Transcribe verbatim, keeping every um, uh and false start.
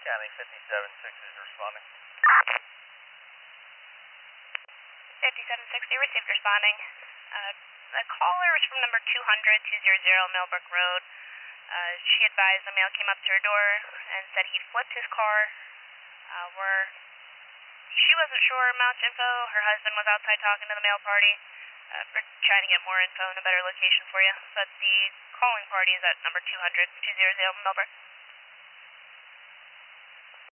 County fifty-seven six is responding. fifty-seven sixty, received responding. Uh, the caller was from number two hundred, two hundred Millbrook Road. Uh, she advised the male came up to her door and said he flipped his car. Uh, where she wasn't sure much info. Her husband was outside talking to the male party. Uh, we're trying to get more info and a better location for you. But the calling party is at number two hundred, two hundred Millbrook.